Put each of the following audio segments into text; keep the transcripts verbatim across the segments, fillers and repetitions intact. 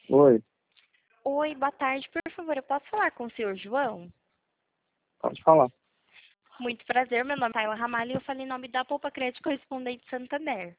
Oi, Oi, boa tarde. Por favor, eu posso falar com o senhor João? pode falar. Muito prazer, meu nome é Tayla Ramalho e eu falo em nome da Poupa Crédito Correspondente Santander.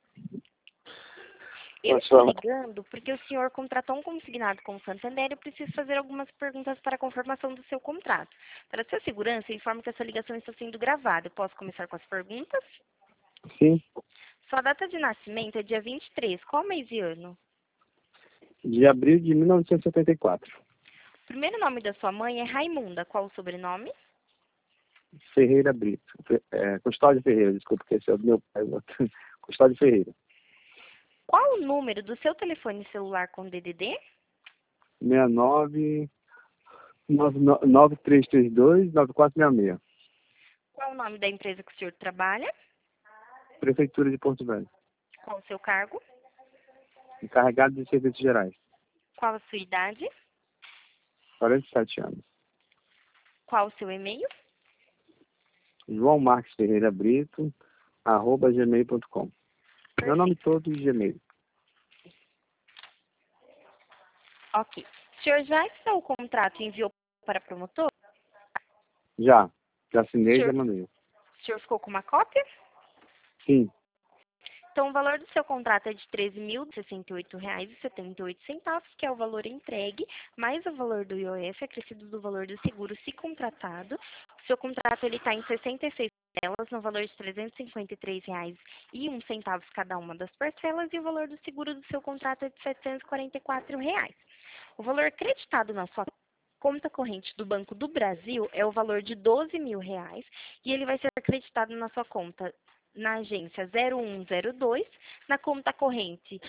Eu Pode estou falar. ligando porque o senhor contratou um consignado com o Santander e eu preciso fazer algumas perguntas para a confirmação do seu contrato. Para sua segurança, eu informo que essa ligação está sendo gravada. Eu posso começar com as perguntas? Sim, Sua data de nascimento é dia vinte e três. Qual mês e ano? de abril de mil novecentos e setenta e quatro. O primeiro nome da sua mãe é Raimunda. Qual o sobrenome? Ferreira Brito. Fe- É, Custódio Ferreira, desculpa, que esse é o meu pai. Custódio Ferreira. Qual o número do seu telefone celular com D D D? sessenta e nove, nove três três dois, nove quatro seis seis. Qual o nome da empresa que o senhor trabalha? Prefeitura de Porto Velho. Qual o seu cargo? Encarregado de Serviços Gerais. Qual a sua idade? quarenta e sete anos. Qual o seu e-mail? João Marques Ferreira Brito, arroba gmail ponto com. Meu nome Perfeito. todo e Gmail. Ok. O senhor já assinou o contrato e enviou para promotor? Já. Já O assinei e já senhor, mandei. o senhor ficou com uma cópia? Sim. Então, o valor do seu contrato é de treze mil e sessenta e oito reais e setenta e oito centavos, que é o valor entregue, mais o valor do I O F, acrescido do valor do seguro, se contratado. O seu contrato está em sessenta e seis parcelas, no valor de trezentos e cinquenta e três reais e um centavo cada uma das parcelas, e o valor do seguro do seu contrato é de setecentos e quarenta e quatro reais. O valor creditado na sua conta corrente do Banco do Brasil é o valor de doze mil reais e ele vai ser acreditado na sua conta na agência zero um zero dois, na conta corrente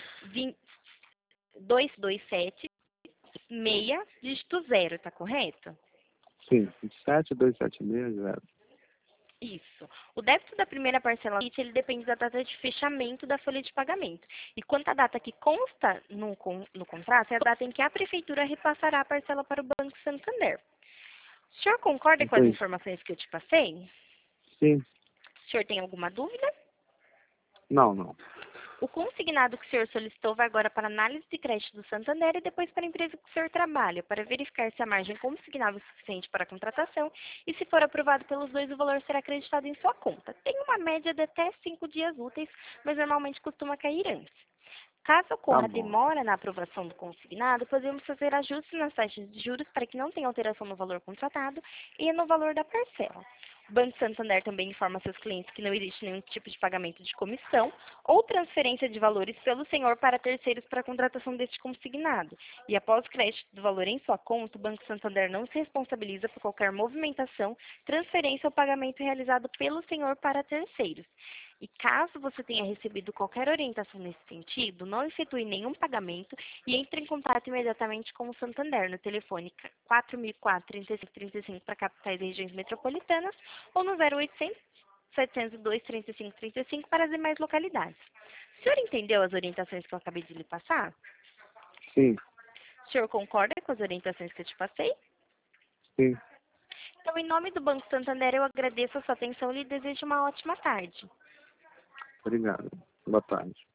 dois dois sete seis, dígito zero, tá correto? Sim. vinte e sete, duzentos e setenta e seis, zero. Isso. O débito da primeira parcela, ele depende da data de fechamento da folha de pagamento. E quanto à data que consta no, con- no contrato, é a data em que a prefeitura repassará a parcela para o Banco Santander. O senhor concorda com as Entendi. informações que eu te passei? Sim. O senhor tem alguma dúvida? Não, não. O consignado que o senhor solicitou vai agora para análise de crédito do Santander e depois para a empresa que o senhor trabalha, para verificar se a margem consignável é suficiente para a contratação e, se for aprovado pelos dois, o valor será acreditado em sua conta. Tem uma média de até cinco dias úteis, mas normalmente costuma cair antes. Caso Tá ocorra bom. demora na aprovação do consignado, podemos fazer ajustes nas taxas de juros para que não tenha alteração no valor contratado e no valor da parcela. O Banco Santander também informa seus clientes que não existe nenhum tipo de pagamento de comissão ou transferência de valores pelo senhor para terceiros para a contratação deste consignado. E após o crédito do valor em sua conta, o Banco Santander não se responsabiliza por qualquer movimentação, transferência ou pagamento realizado pelo senhor para terceiros. E caso você tenha recebido qualquer orientação nesse sentido, não efetue nenhum pagamento e entre em contato imediatamente com o Santander no telefone quatro mil e quatro, trinta e cinco trinta e cinco para capitais e regiões metropolitanas ou no zero oitocentos, setecentos e dois, trinta e cinco trinta e cinco para as demais localidades. O senhor entendeu as orientações que eu acabei de lhe passar? Sim. O senhor concorda com as orientações que eu te passei? Sim. Então, em nome do Banco Santander, eu agradeço a sua atenção e lhe desejo uma ótima tarde. Obrigado. Boa tarde.